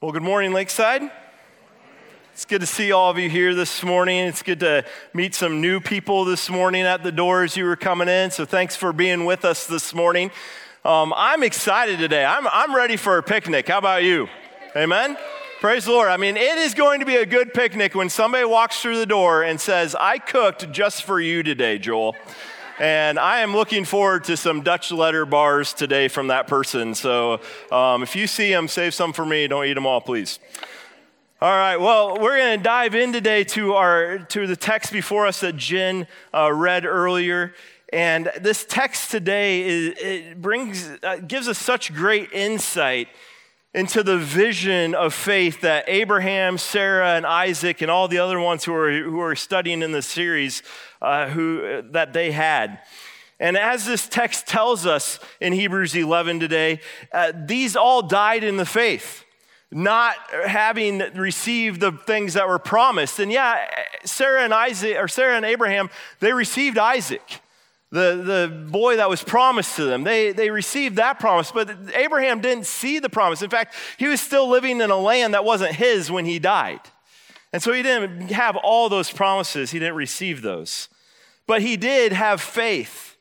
Well, good morning, Lakeside. It's good to see all of you here this morning. It's good to meet some new people this morning at the door as you were coming in. So thanks for being with us this morning. I'm excited today. I'm ready for a picnic. How about you? Amen? Praise the Lord. I mean, it is going to be a good picnic when somebody walks through the door and says, "I cooked just for you today, Joel." And I am looking forward to some Dutch letter bars today from that person. So if you see them, save some for me. Don't eat them all, please. All right, well, we're going to dive in today to the text before us that Jen read earlier. And this text today gives us such great insight into the vision of faith that Abraham, Sarah, and Isaac, and all the other ones who are studying in this series, that they had. And as this text tells us in Hebrews 11 today, these all died in the faith, not having received the things that were promised. And yeah, Sarah and Abraham, they received Isaac, the boy that was promised to them. They received that promise, but Abraham didn't see the promise. In fact, he was still living in a land that wasn't his when he died. And so he didn't have all those promises. He didn't receive those. But he did have faith.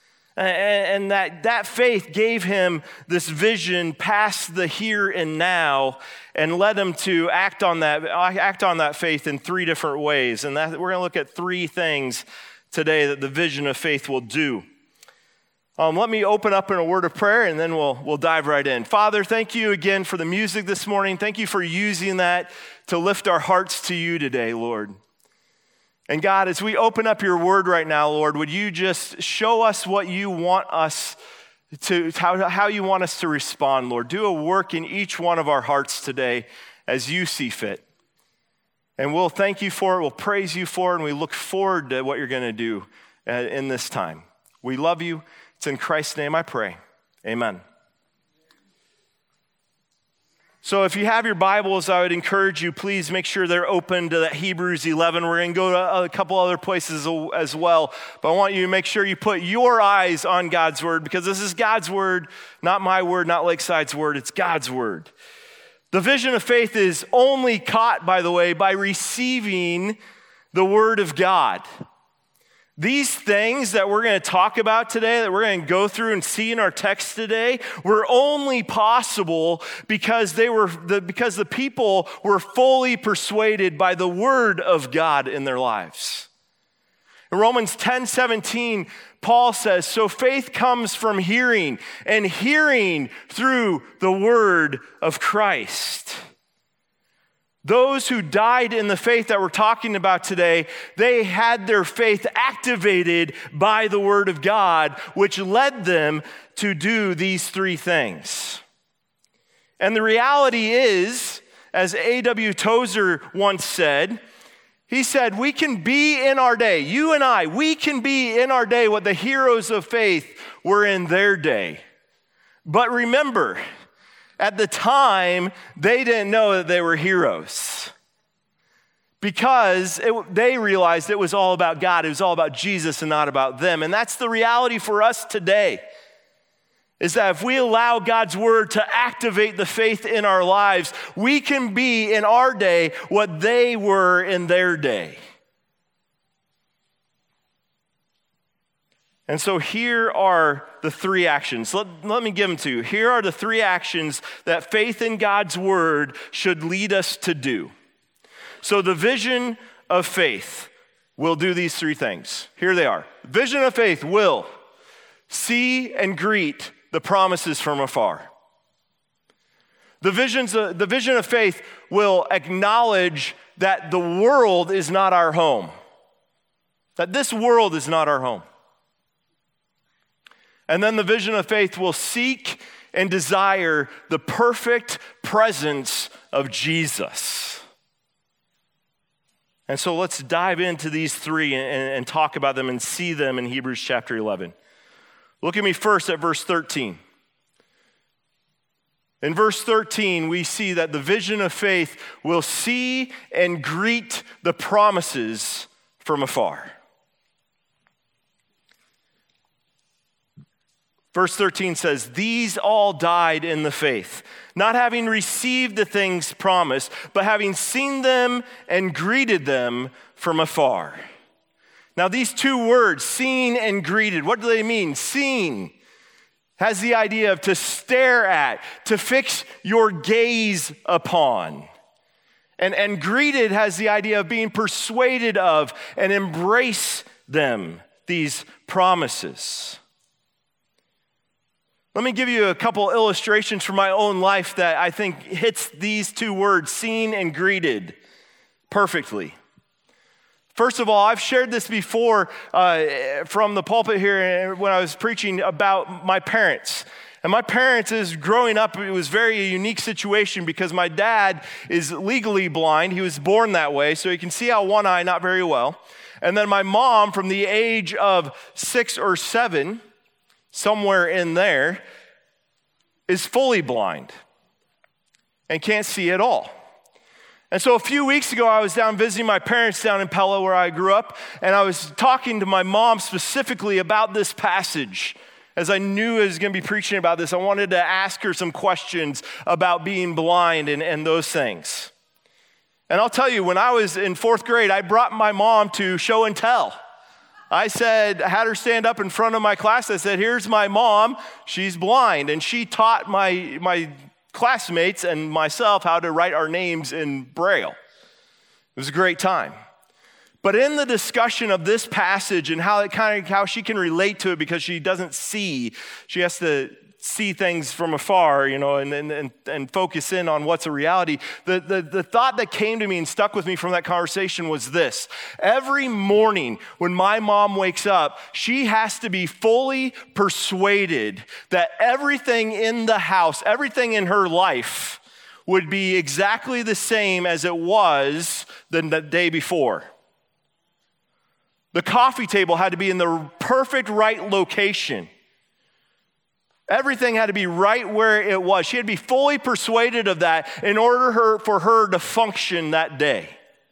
And that faith gave him this vision past the here and now and led him to act on that faith in three different ways. And we're going to look at three things today that the vision of faith will do. Let me open up in a word of prayer, and then we'll dive right in. Father, thank you again for the music this morning. Thank you for using that to lift our hearts to you today, Lord. And God, as we open up your word right now, Lord, would you just show us what you want us to, how you want us to respond, Lord. Do a work in each one of our hearts today as you see fit. And we'll thank you for it, we'll praise you for it, and we look forward to what you're going to do in this time. We love you. It's in Christ's name I pray. Amen. So if you have your Bibles, I would encourage you, please make sure they're open to that Hebrews 11. We're going to go to a couple other places as well, but I want you to make sure you put your eyes on God's word, because this is God's word, not my word, not Lakeside's word, it's God's word. The vision of faith is only caught, by the way, by receiving the word of God. These things that we're going to talk about today, that we're going to go through and see in our text today, were only possible because the people were fully persuaded by the word of God in their lives. In Romans 10:17, Paul says, "So faith comes from hearing, and hearing through the word of Christ." Those who died in the faith that we're talking about today, they had their faith activated by the word of God, which led them to do these three things. And the reality is, as A.W. Tozer once said, he said, we can be in our day, you and I, we can be in our day what the heroes of faith were in their day. But remember, at the time, they didn't know that they were heroes, because they realized it was all about God. It was all about Jesus and not about them. And that's the reality for us today, is that if we allow God's word to activate the faith in our lives, we can be in our day what they were in their day. And so here are the three actions. Let me give them to you. Here are the three actions that faith in God's word should lead us to do. So the vision of faith will do these three things. Here they are. Vision of faith will see and greet the promises from afar. The vision of faith will acknowledge that the world is not our home, that this world is not our home. And then the vision of faith will seek and desire the perfect presence of Jesus. And so let's dive into these three and talk about them and see them in Hebrews chapter 11. Look at me first at verse 13. In verse 13, we see that the vision of faith will see and greet the promises from afar. Verse 13 says, these all died in the faith, not having received the things promised, but having seen them and greeted them from afar. Now these two words, seen and greeted, what do they mean? Seen has the idea of to stare at, to fix your gaze upon. And greeted has the idea of being persuaded of and embrace them, these promises. Let me give you a couple illustrations from my own life that I think hits these two words, seen and greeted, perfectly. First of all, I've shared this before from the pulpit here when I was preaching about my parents. And my parents, as growing up, it was very a unique situation because my dad is legally blind. He was born that way, so he can see out one eye, not very well. And then my mom, from the age of 6 or 7, somewhere in there, is fully blind and can't see at all. And so a few weeks ago, I was down visiting my parents down in Pella where I grew up, and I was talking to my mom specifically about this passage. As I knew I was going to be preaching about this, I wanted to ask her some questions about being blind and those things. And I'll tell you, when I was in 4th grade, I brought my mom to show and tell. I had her stand up in front of my class. I said, here's my mom. She's blind. And she taught my classmates and myself how to write our names in Braille. It was a great time. But in the discussion of this passage and how she can relate to it because she doesn't see, she has to see things from afar, and focus in on what's a reality. The thought that came to me and stuck with me from that conversation was this. Every morning when my mom wakes up, she has to be fully persuaded that everything in the house, everything in her life would be exactly the same as it was the day before. The coffee table had to be in the perfect right location. Everything had to be right where it was. She had to be fully persuaded of that in order for her to function that day.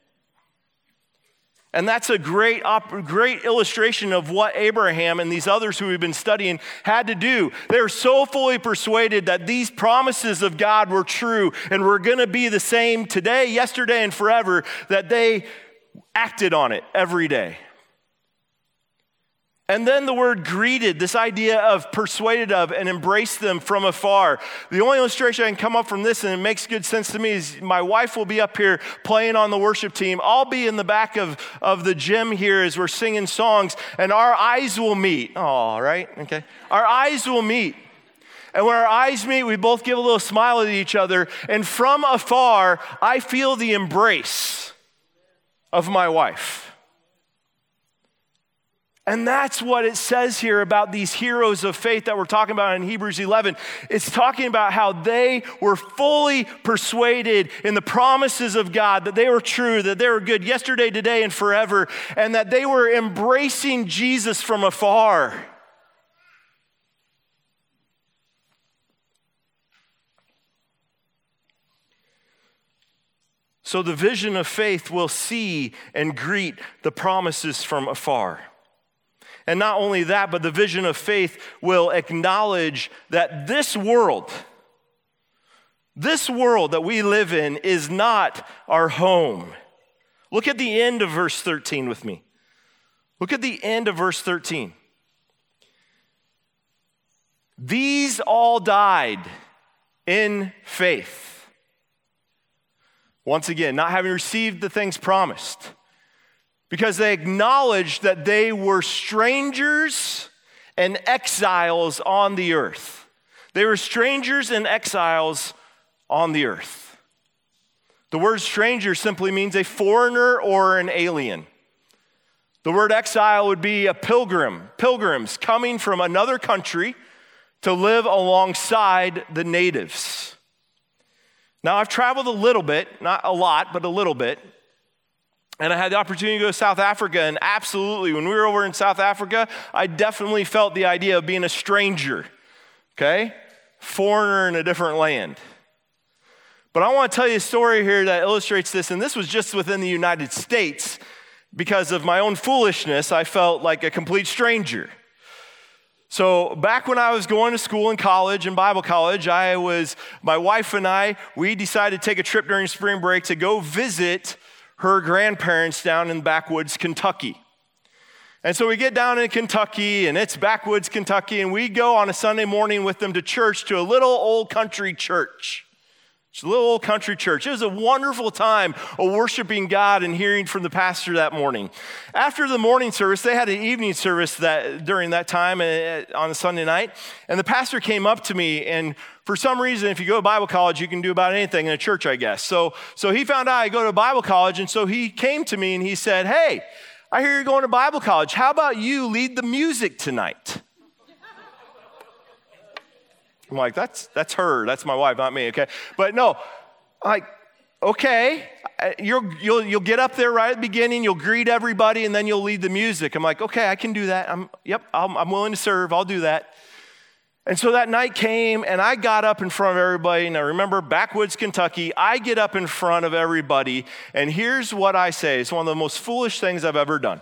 And that's a great illustration of what Abraham and these others who we've been studying had to do. They were so fully persuaded that these promises of God were true and were going to be the same today, yesterday, and forever, that they acted on it every day. And then the word greeted, this idea of persuaded of and embraced them from afar. The only illustration I can come up from this, and it makes good sense to me, is my wife will be up here playing on the worship team. I'll be in the back of the gym here as we're singing songs, and our eyes will meet. Oh, right? Okay. Our eyes will meet. And when our eyes meet, we both give a little smile at each other, and from afar, I feel the embrace of my wife. And that's what it says here about these heroes of faith that we're talking about in Hebrews 11. It's talking about how they were fully persuaded in the promises of God, that they were true, that they were good yesterday, today, and forever, and that they were embracing Jesus from afar. So the vision of faith will see and greet the promises from afar. And not only that, but the vision of faith will acknowledge that this world that we live in is not our home. Look at the end of verse 13 with me. Look at the end of verse 13. These all died in faith. Once again, not having received the things promised. Because they acknowledged that they were strangers and exiles on the earth. They were strangers and exiles on the earth. The word stranger simply means a foreigner or an alien. The word exile would be a pilgrims coming from another country to live alongside the natives. Now, I've traveled a little bit, not a lot, but a little bit. And I had the opportunity to go to South Africa, and absolutely, when we were over in South Africa, I definitely felt the idea of being a stranger, okay? Foreigner in a different land. But I want to tell you a story here that illustrates this, and this was just within the United States. Because of my own foolishness, I felt like a complete stranger. So back when I was going to school in college, in Bible college, my wife and I, we decided to take a trip during spring break to go visit her grandparents down in backwoods Kentucky. And so we get down in Kentucky, and it's backwoods Kentucky, and we go on a Sunday morning with them to church, to a little old country church. It's a little old country church. It was a wonderful time of worshiping God and hearing from the pastor that morning. After the morning service, they had an evening service during that time on a Sunday night, and the pastor came up to me, and for some reason, if you go to Bible college, you can do about anything in a church, I guess. So he found out I go to Bible college, and so he came to me and he said, "Hey, I hear you're going to Bible college. How about you lead the music tonight?" I'm like, that's her. That's my wife, not me, okay? But no, like, okay, you'll get up there right at the beginning, you'll greet everybody, and then you'll lead the music. I'm like, okay, I can do that. I'm willing to serve. I'll do that. And so that night came, and I got up in front of everybody, and I remember backwoods Kentucky. I get up in front of everybody, and here's what I say. It's one of the most foolish things I've ever done.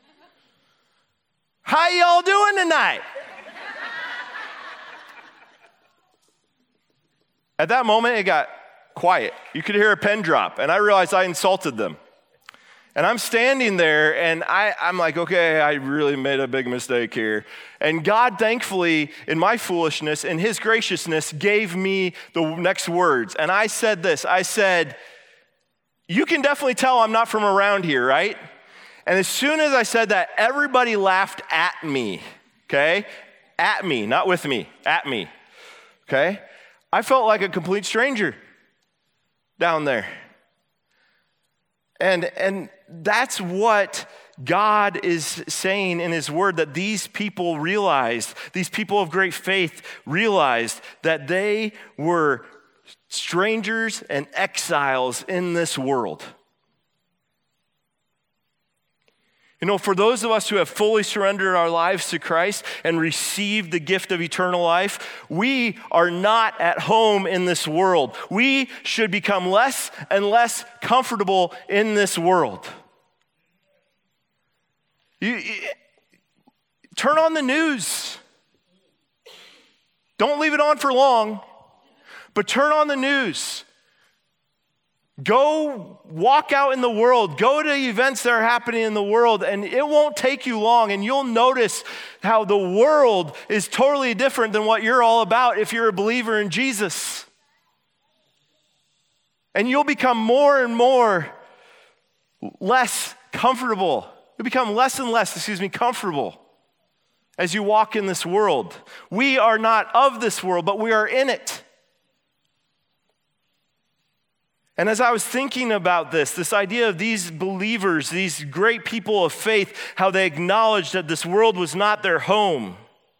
"How y'all doing tonight?" At that moment, it got quiet. You could hear a pen drop, and I realized I insulted them. And I'm standing there, and I'm like, okay, I really made a big mistake here. And God, thankfully, in my foolishness, in his graciousness, gave me the next words. And I said this. I said, "You can definitely tell I'm not from around here, right?" And as soon as I said that, everybody laughed at me, okay? At me, not with me, at me, okay? I felt like a complete stranger down there. And that's what God is saying in his word, that these people realized, these people of great faith realized that they were strangers and exiles in this world. You know, for those of us who have fully surrendered our lives to Christ and received the gift of eternal life, we are not at home in this world. We should become less and less comfortable in this world. Turn on the news. Don't leave it on for long, but turn on the news. Go walk out in the world. Go to events that are happening in the world, and it won't take you long, and you'll notice how the world is totally different than what you're all about if you're a believer in Jesus. And you'll become more and more less comfortable. You'll become less and less, comfortable as you walk in this world. We are not of this world, but we are in it. And as I was thinking about this idea of these believers, these great people of faith, how they acknowledged that this world was not their home,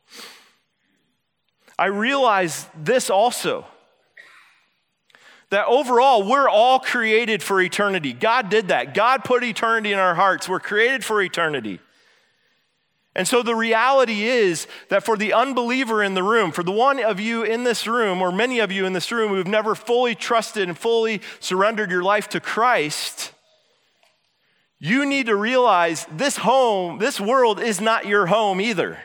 I realized this also, that overall, we're all created for eternity. God did that. God put eternity in our hearts. We're created for eternity. And so the reality is that for the unbeliever in the room, for the one of you in this room, or many of you in this room who've never fully trusted and fully surrendered your life to Christ, you need to realize this world is not your home either.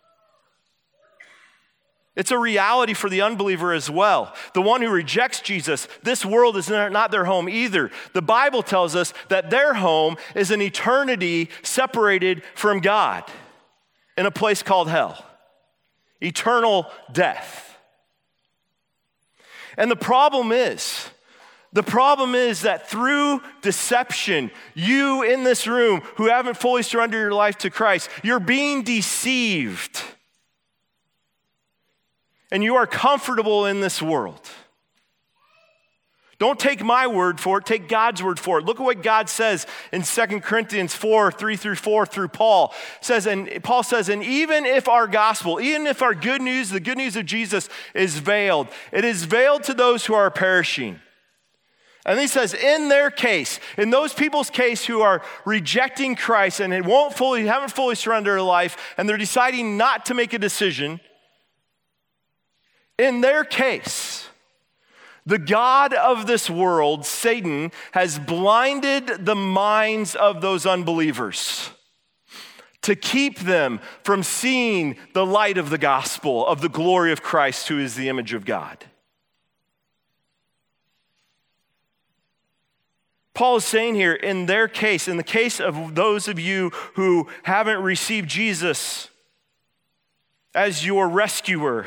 It's a reality for the unbeliever as well. The one who rejects Jesus, this world is not their home either. The Bible tells us that their home is an eternity separated from God in a place called hell, eternal death. And the problem is that through deception, you in this room who haven't fully surrendered your life to Christ, you're being deceived. And you are comfortable in this world. Don't take my word for it, take God's word for it. Look at what God says in 2 Corinthians 4, 3-4 through Paul. Paul says, and even if our gospel, even if our good news, the good news of Jesus is veiled, it is veiled to those who are perishing. And he says, in their case, in those people's case who are rejecting Christ and haven't fully surrendered their life, and they're deciding not to make a decision, in their case, the God of this world, Satan, has blinded the minds of those unbelievers to keep them from seeing the light of the gospel, of the glory of Christ, who is the image of God. Paul is saying here, in their case, in the case of those of you who haven't received Jesus as your rescuer,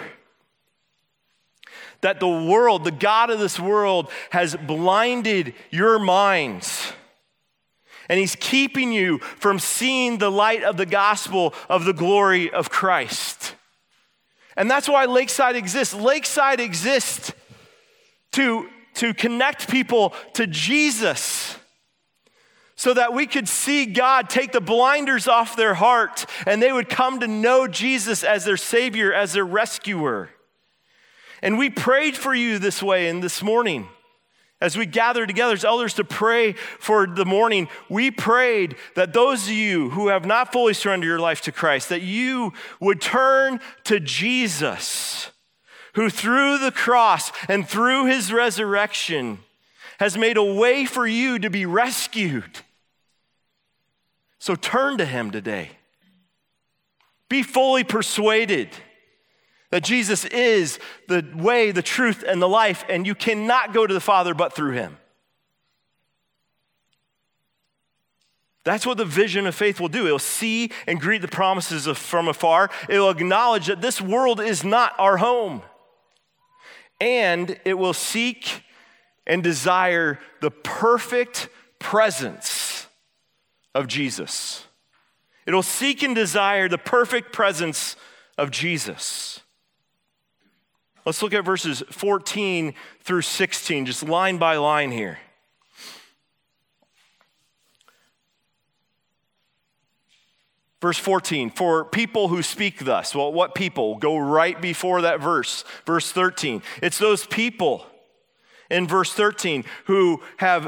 that the world, the God of this world, has blinded your minds. And he's keeping you from seeing the light of the gospel of the glory of Christ. And that's why Lakeside exists. Lakeside exists to connect people to Jesus so that we could see God take the blinders off their heart and they would come to know Jesus as their Savior, as their rescuer. And we prayed for you this way and this morning. As we gathered together as elders to pray for the morning, we prayed that those of you who have not fully surrendered your life to Christ, that you would turn to Jesus, who through the cross and through his resurrection has made a way for you to be rescued. So turn to him today. Be fully persuaded that Jesus is the way, the truth, and the life, and you cannot go to the Father but through him. That's what the vision of faith will do. It'll see and greet the promises from afar. It'll acknowledge that this world is not our home. And it will seek and desire the perfect presence of Jesus. It'll seek and desire the perfect presence of Jesus. Let's look at verses 14 through 16, just line by line here. Verse 14, for people who speak thus. Well, what people? Go right before that verse. Verse 13. It's those people in verse 13 who have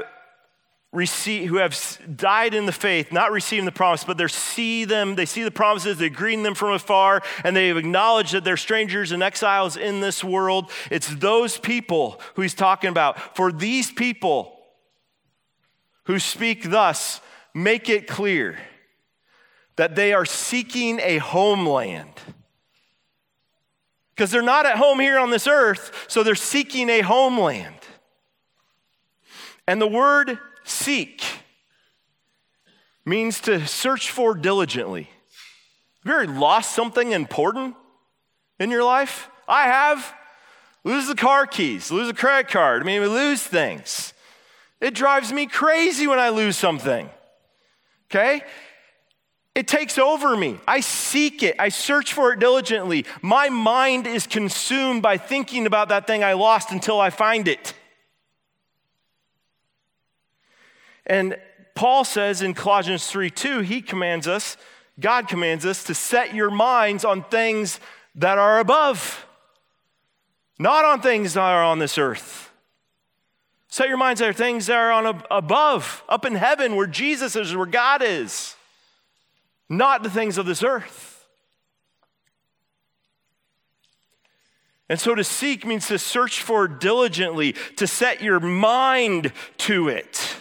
died in the faith, not receiving the promise, but they see the promises, they greet them from afar, and they have acknowledged that they're strangers and exiles in this world. It's those people who he's talking about. For these people who speak thus, make it clear that they are seeking a homeland. Because they're not at home here on this earth, so they're seeking a homeland. And the word seek means to search for diligently. Have you ever lost something important in your life? I have. Lose the car keys, lose a credit card. I mean, we lose things. It drives me crazy when I lose something. Okay? It takes over me. I seek it. I search for it diligently. My mind is consumed by thinking about that thing I lost until I find it. And Paul says in Colossians 3:2, God commands us to set your minds on things that are above, not on things that are on this earth. Set your minds on things that are above, up in heaven where Jesus is, where God is, not the things of this earth. And so to seek means to search for diligently, to set your mind to it.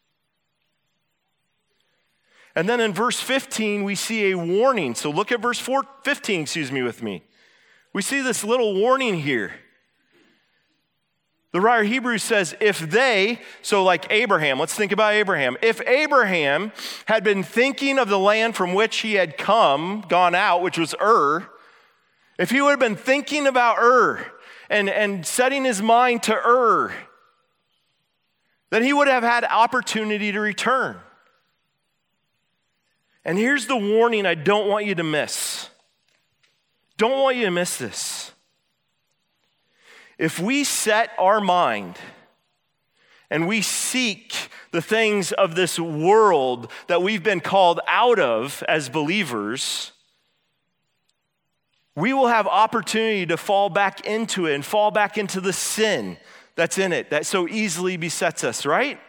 And then in verse 15, we see a warning. So look at verse 15 with me. We see this little warning here. The writer of Hebrews says, so like Abraham, let's think about Abraham. If Abraham had been thinking of the land from which he had gone out, which was Ur, if he would have been thinking about Ur and setting his mind to Ur, then he would have had opportunity to return. And here's the warning I don't want you to miss. Don't want you to miss this. If we set our mind and we seek the things of this world that we've been called out of as believers, we will have opportunity to fall back into it and fall back into the sin that's in it that so easily besets us, right?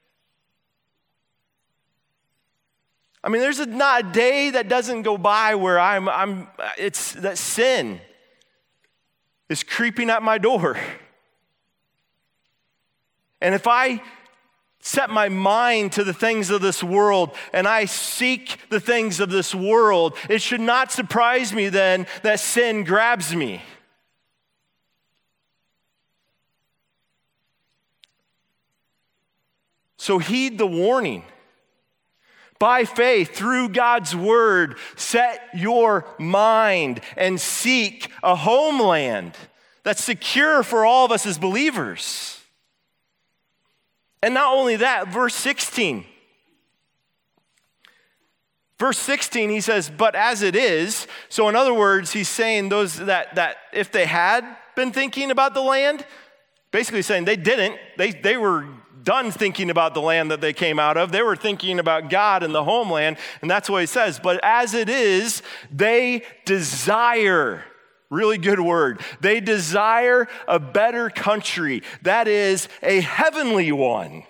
I mean, there's not a day that doesn't go by where it's that sin is creeping at my door. And if I set my mind to the things of this world and I seek the things of this world, it should not surprise me then that sin grabs me. So heed the warning. By faith, through God's word, set your mind and seek a homeland that's secure for all of us as believers. And not only that, verse 16. Verse 16, he says, but as it is, so in other words, he's saying those that if they had been thinking about the land, basically saying they didn't, they were done thinking about the land that they came out of. They were thinking about God and the homeland, and that's what he says. But as it is, they desire, really good word, they desire a better country, that is a heavenly one.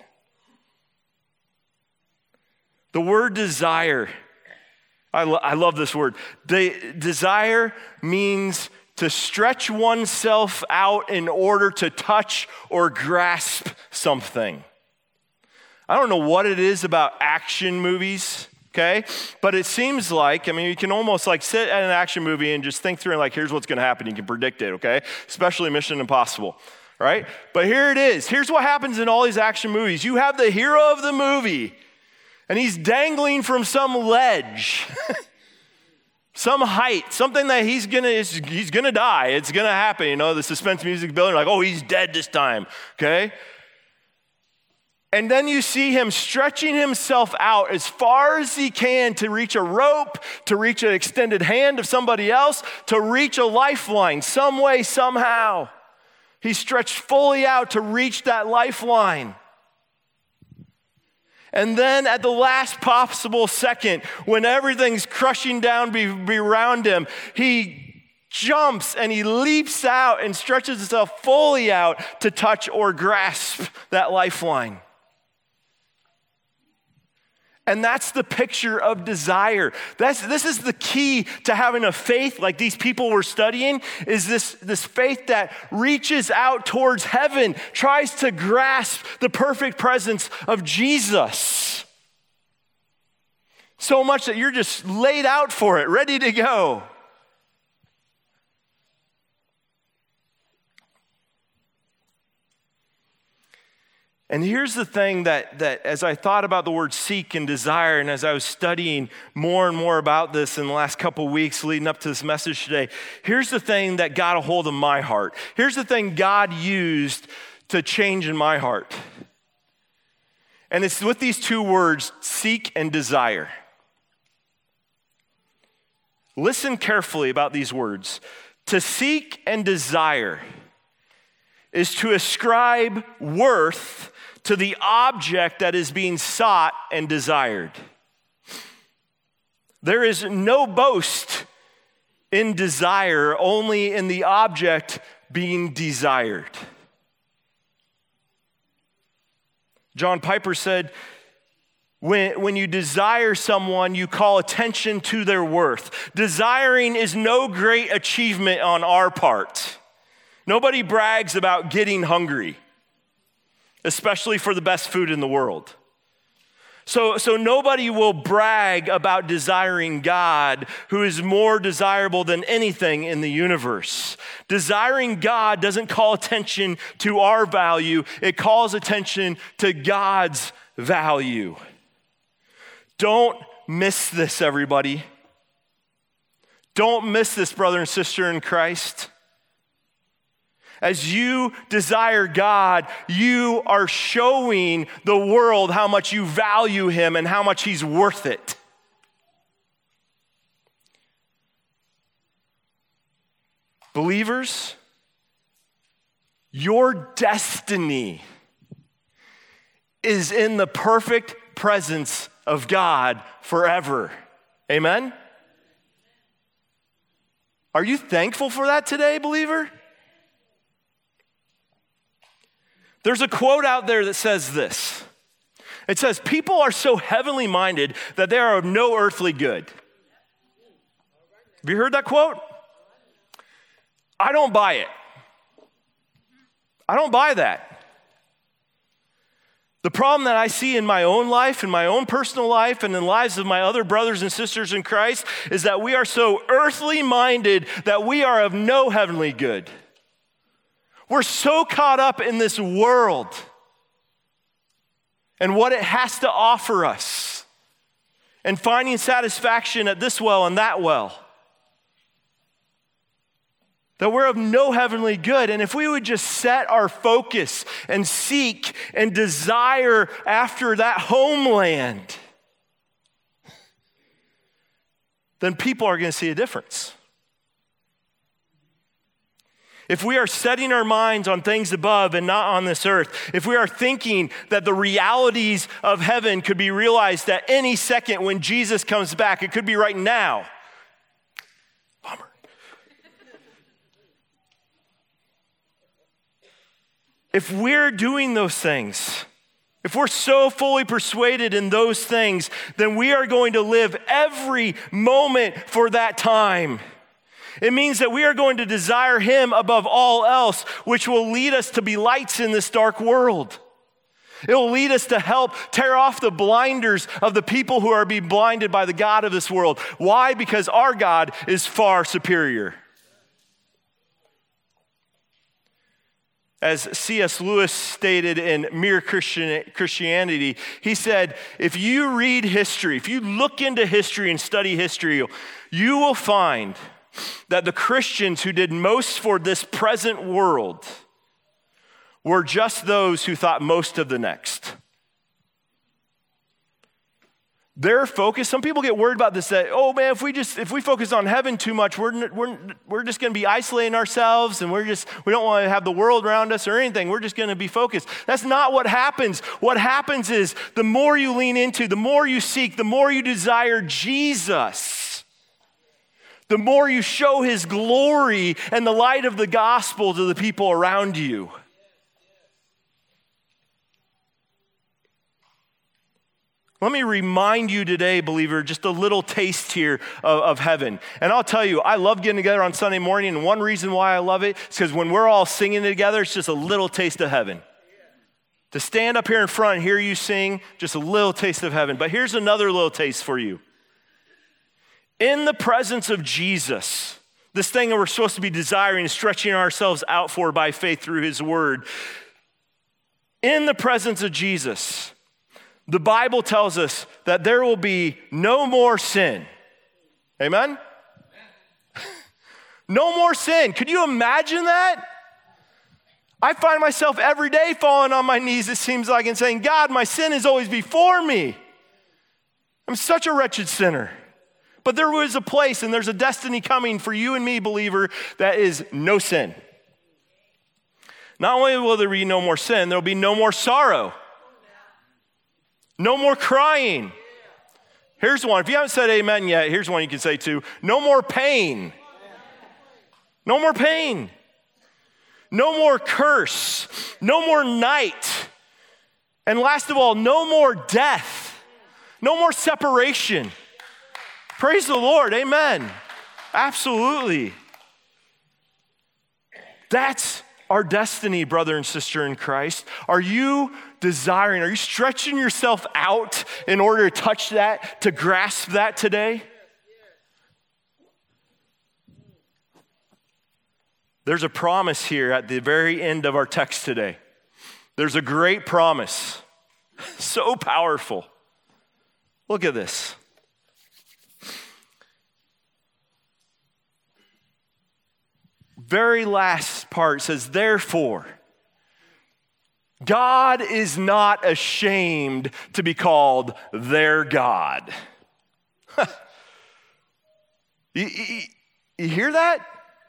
The word desire, I love this word. Desire means to stretch oneself out in order to touch or grasp something. I don't know what it is about action movies, okay? But it seems like, you can almost like sit at an action movie and just think through and like, here's what's gonna happen. You can predict it, okay? Especially Mission Impossible, right? But here it is. Here's what happens in all these action movies. You have the hero of the movie, and he's dangling from some ledge. Some height, something that he's gonna die. It's gonna happen. The suspense music building, like, oh, he's dead this time, okay? And then you see him stretching himself out as far as he can to reach a rope, to reach an extended hand of somebody else, to reach a lifeline, some way, somehow. He stretched fully out to reach that lifeline. And then at the last possible second, when everything's crushing down around him, he jumps and he leaps out and stretches himself fully out to touch or grasp that lifeline. And that's the picture of desire. This is the key to having a faith like these people were studying, is this faith that reaches out towards heaven, tries to grasp the perfect presence of Jesus. So much that you're just laid out for it, ready to go. And here's the thing that as I thought about the word seek and desire, and as I was studying more and more about this in the last couple weeks leading up to this message today, here's the thing that got a hold of my heart. Here's the thing God used to change in my heart. And it's with these two words, seek and desire. Listen carefully about these words. To seek and desire is to ascribe worth to the object that is being sought and desired. There is no boast in desire, only in the object being desired. John Piper said, when you desire someone, you call attention to their worth. Desiring is no great achievement on our part. Nobody brags about getting hungry, especially for the best food in the world. So nobody will brag about desiring God, who is more desirable than anything in the universe. Desiring God doesn't call attention to our value, it calls attention to God's value. Don't miss this, everybody. Don't miss this, brother and sister in Christ. As you desire God, you are showing the world how much you value him and how much he's worth it. Believers, your destiny is in the perfect presence of God forever. Amen? Are you thankful for that today, believer? There's a quote out there that says this. It says, people are so heavenly minded that they are of no earthly good. Have you heard that quote? I don't buy it. I don't buy that. The problem that I see in my own life, in my own personal life, and in the lives of my other brothers and sisters in Christ is that we are so earthly minded that we are of no heavenly good. We're so caught up in this world and what it has to offer us and finding satisfaction at this well and that well, that we're of no heavenly good. And if we would just set our focus and seek and desire after that homeland, then people are going to see a difference. If we are setting our minds on things above and not on this earth, if we are thinking that the realities of heaven could be realized at any second when Jesus comes back, it could be right now. Bummer. If we're doing those things, if we're so fully persuaded in those things, then we are going to live every moment for that time. It means that we are going to desire him above all else, which will lead us to be lights in this dark world. It will lead us to help tear off the blinders of the people who are being blinded by the God of this world. Why? Because our God is far superior. As C.S. Lewis stated in Mere Christianity, he said, if you read history, if you look into history and study history, you will find that the Christians who did most for this present world were just those who thought most of the next. Their focus, some people get worried about this, that, oh man, if we focus on heaven too much, we're just going to be isolating ourselves and we don't want to have the world around us or anything. We're just going to be focused. That's not what happens. What happens is the more you lean into, the more you seek, the more you desire Jesus, the more you show his glory and the light of the gospel to the people around you. Let me remind you today, believer, just a little taste here of heaven. And I'll tell you, I love getting together on Sunday morning, and one reason why I love it is because when we're all singing together, it's just a little taste of heaven. To stand up here in front and hear you sing, just a little taste of heaven. But here's another little taste for you. In the presence of Jesus, this thing that we're supposed to be desiring and stretching ourselves out for by faith through his word, in the presence of Jesus, the Bible tells us that there will be no more sin. Amen? No more sin. Could you imagine that? I find myself every day falling on my knees, it seems like, and saying, God, my sin is always before me. I'm such a wretched sinner. But there was a place and there's a destiny coming for you and me, believer, that is no sin. Not only will there be no more sin, there will be no more sorrow. No more crying. Here's one. If you haven't said amen yet, here's one you can say too. No more pain. No more pain. No more curse. No more night. And last of all, no more death. No more separation. Praise the Lord. Amen. Absolutely. That's our destiny, brother and sister in Christ. Are you desiring, are you stretching yourself out in order to touch that, to grasp that today? There's a promise here at the very end of our text today. There's a great promise, so powerful. Look at this. Very last part says, therefore, God is not ashamed to be called their God. You hear that?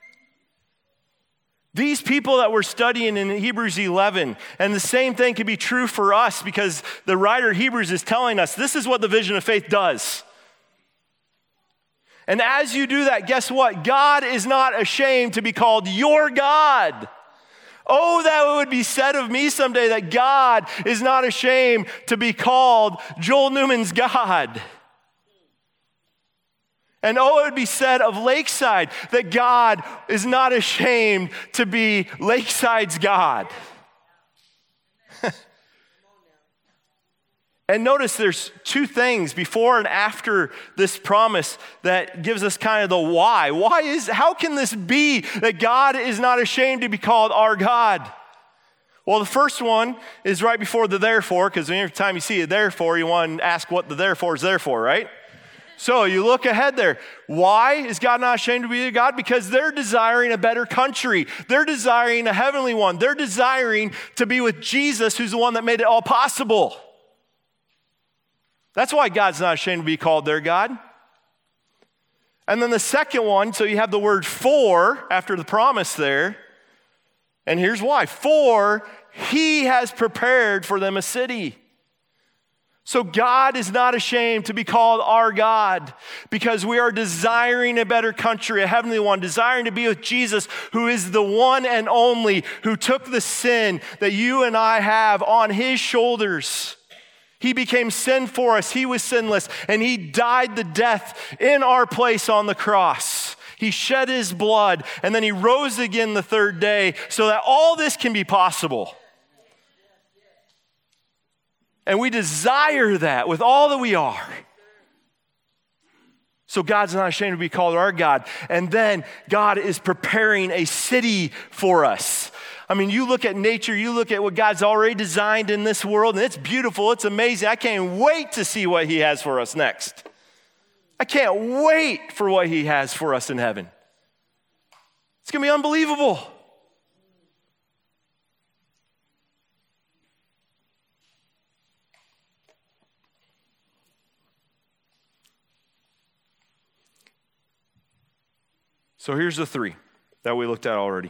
These people that we're studying in Hebrews 11, and the same thing can be true for us because the writer of Hebrews is telling us this is what the vision of faith does. And as you do that, guess what? God is not ashamed to be called your God. Oh, that it would be said of me someday that God is not ashamed to be called Joel Newman's God. And oh, it would be said of Lakeside that God is not ashamed to be Lakeside's God. And notice there's two things before and after this promise that gives us kind of the why. How can this be that God is not ashamed to be called our God? Well, the first one is right before the therefore, because every time you see a therefore, you want to ask what the therefore is there for, right? So you look ahead there. Why is God not ashamed to be their God? Because they're desiring a better country. They're desiring a heavenly one. They're desiring to be with Jesus, who's the one that made it all possible. That's why God's not ashamed to be called their God. And then the second one, so you have the word for after the promise there. And here's why. For he has prepared for them a city. So God is not ashamed to be called our God because we are desiring a better country, a heavenly one, desiring to be with Jesus, who is the one and only, who took the sin that you and I have on his shoulders. He became sin for us. He was sinless, and he died the death in our place on the cross. He shed his blood, and then he rose again the third day so that all this can be possible. And we desire that with all that we are. So God's not ashamed to be called our God. And then God is preparing a city for us. I mean, you look at nature, you look at what God's already designed in this world, and it's beautiful, it's amazing. I can't wait to see what he has for us next. I can't wait for what he has for us in heaven. It's going to be unbelievable. So here's the three that we looked at already.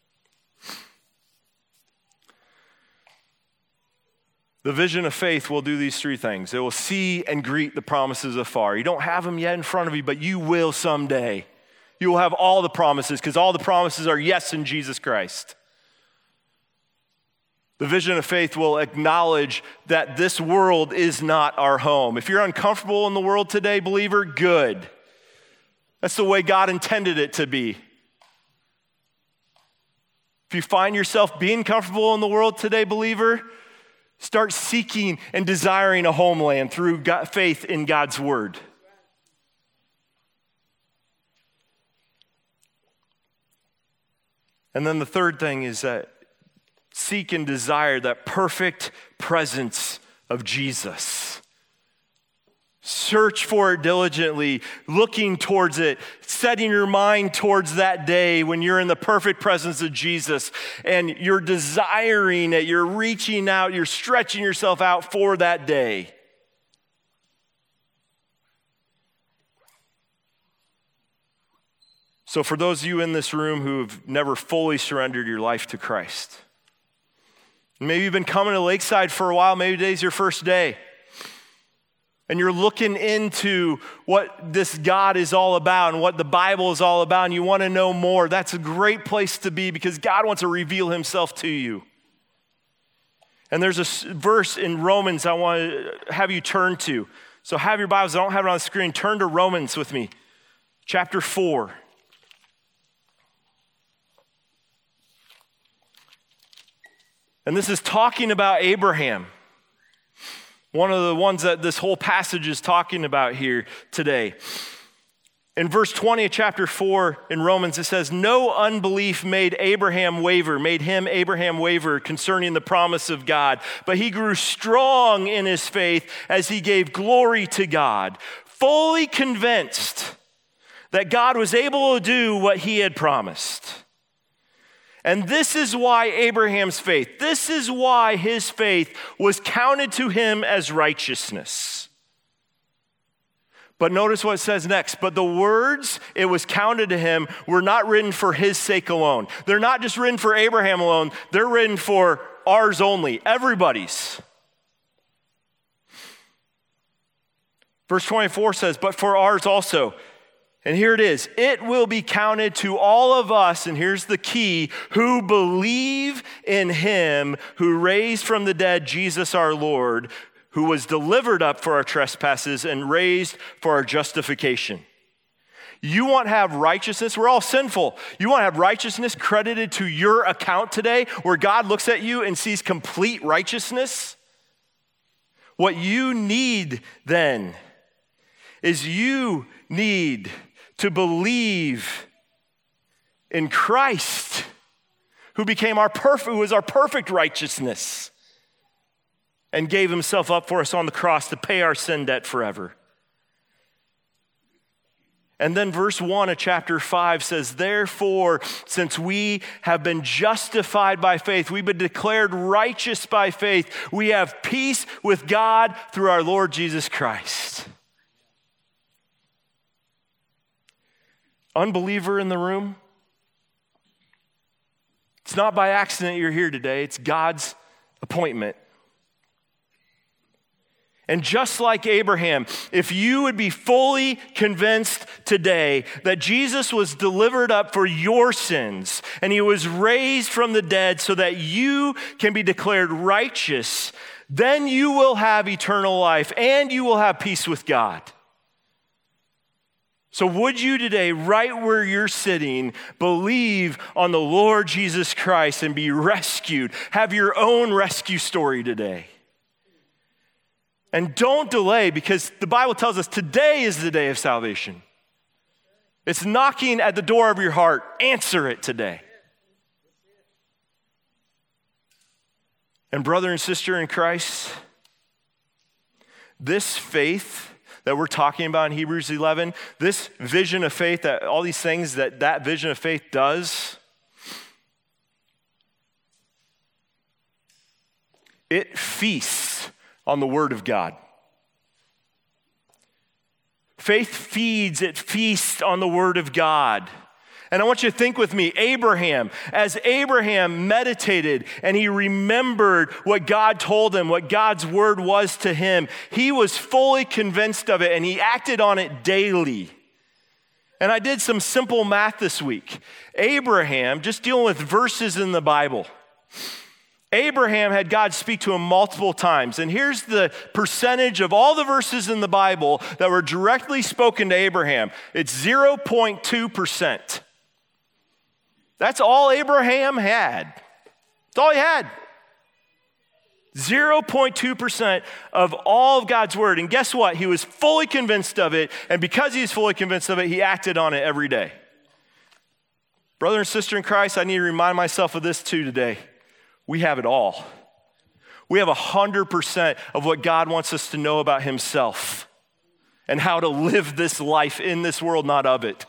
The vision of faith will do these three things. It will see and greet the promises afar. You don't have them yet in front of you, but you will someday. You will have all the promises because all the promises are yes in Jesus Christ. The vision of faith will acknowledge that this world is not our home. If you're uncomfortable in the world today, believer, good. That's the way God intended it to be. If you find yourself being comfortable in the world today, believer, start seeking and desiring a homeland through faith in God's word. And then the third thing is that seek and desire that perfect presence of Jesus. Search for it diligently, looking towards it, setting your mind towards that day when you're in the perfect presence of Jesus and you're desiring it, you're reaching out, you're stretching yourself out for that day. So for those of you in this room who have never fully surrendered your life to Christ, maybe you've been coming to Lakeside for a while, maybe today's your first day. And you're looking into what this God is all about and what the Bible is all about, and you want to know more. That's a great place to be because God wants to reveal himself to you. And there's a verse in Romans I want to have you turn to. So have your Bibles. I don't have it on the screen. Turn to Romans with me, chapter 4. And this is talking about Abraham. One of the ones that this whole passage is talking about here today. In verse 20 of chapter 4 in Romans, it says, no unbelief made him, Abraham, waver concerning the promise of God, but he grew strong in his faith as he gave glory to God, fully convinced that God was able to do what he had promised. And this is why Abraham's faith, this is why his faith was counted to him as righteousness. But notice what it says next. But the words it was counted to him were not written for his sake alone. They're not just written for Abraham alone. They're written for ours only, everybody's. Verse 24 says, but for ours also. And here it is. It will be counted to all of us, and here's the key, who believe in him who raised from the dead Jesus our Lord, who was delivered up for our trespasses and raised for our justification. You want to have righteousness? We're all sinful. You want to have righteousness credited to your account today where God looks at you and sees complete righteousness? What you need then is you need to believe in Christ, who was our perfect righteousness and gave himself up for us on the cross to pay our sin debt forever. And then verse 1 of chapter 5 says, therefore, since we have been justified by faith, we've been declared righteous by faith, we have peace with God through our Lord Jesus Christ. Unbeliever in the room, it's not by accident you're here today. It's God's appointment. And just like Abraham, if you would be fully convinced today that Jesus was delivered up for your sins and he was raised from the dead so that you can be declared righteous, then you will have eternal life and you will have peace with God. So would you today, right where you're sitting, believe on the Lord Jesus Christ and be rescued? Have your own rescue story today. And don't delay, because the Bible tells us today is the day of salvation. It's knocking at the door of your heart. Answer it today. And brother and sister in Christ, this faith that we're talking about in Hebrews 11, this vision of faith, that all these things that vision of faith does, it feasts on the Word of God. Faith feeds, it feasts on the Word of God. And I want you to think with me, Abraham, as Abraham meditated and he remembered what God told him, what God's word was to him, he was fully convinced of it and he acted on it daily. And I did some simple math this week. Abraham, just dealing with verses in the Bible, Abraham had God speak to him multiple times. And here's the percentage of all the verses in the Bible that were directly spoken to Abraham. It's 0.2%. That's all Abraham had. That's all he had. 0.2% of all of God's word. And guess what? He was fully convinced of it. And because he was fully convinced of it, he acted on it every day. Brother and sister in Christ, I need to remind myself of this too today. We have it all. We have 100% of what God wants us to know about himself and how to live this life in this world, not of it.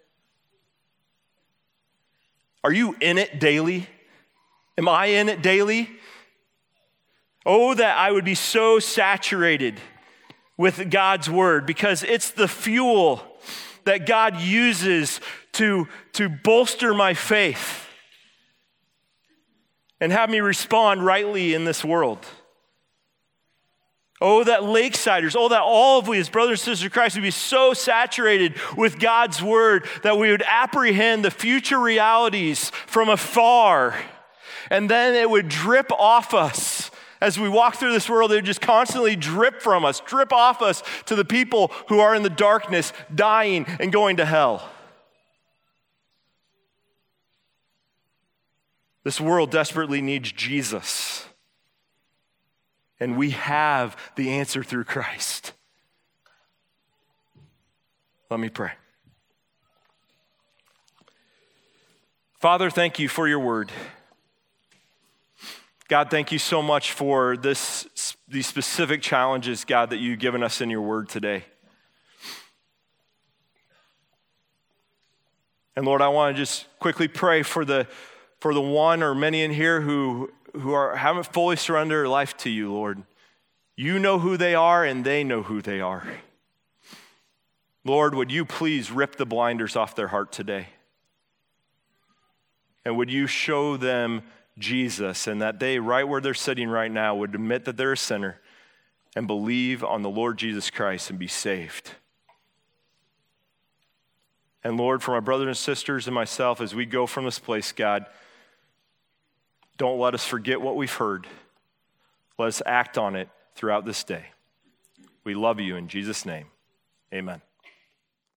Are you in it daily? Am I in it daily? Oh, that I would be so saturated with God's word, because it's the fuel that God uses to bolster my faith and have me respond rightly in this world. Oh, that Lakesiders, oh, that all of we as brothers and sisters of Christ would be so saturated with God's word that we would apprehend the future realities from afar, and then it would drip off us. As we walk through this world, it would just constantly drip from us, drip off us to the people who are in the darkness, dying and going to hell. This world desperately needs Jesus. And we have the answer through Christ. Let me pray. Father, thank you for your word. God, thank you so much for these specific challenges, God, that you've given us in your word today. And Lord, I want to just quickly pray for the one or many in here who haven't fully surrendered their life to you, Lord. You know who they are and they know who they are. Lord, would you please rip the blinders off their heart today? And would you show them Jesus, and that they, right where they're sitting right now, would admit that they're a sinner and believe on the Lord Jesus Christ and be saved. And Lord, for my brothers and sisters and myself, as we go from this place, God, don't let us forget what we've heard. Let us act on it throughout this day. We love you in Jesus' name. Amen.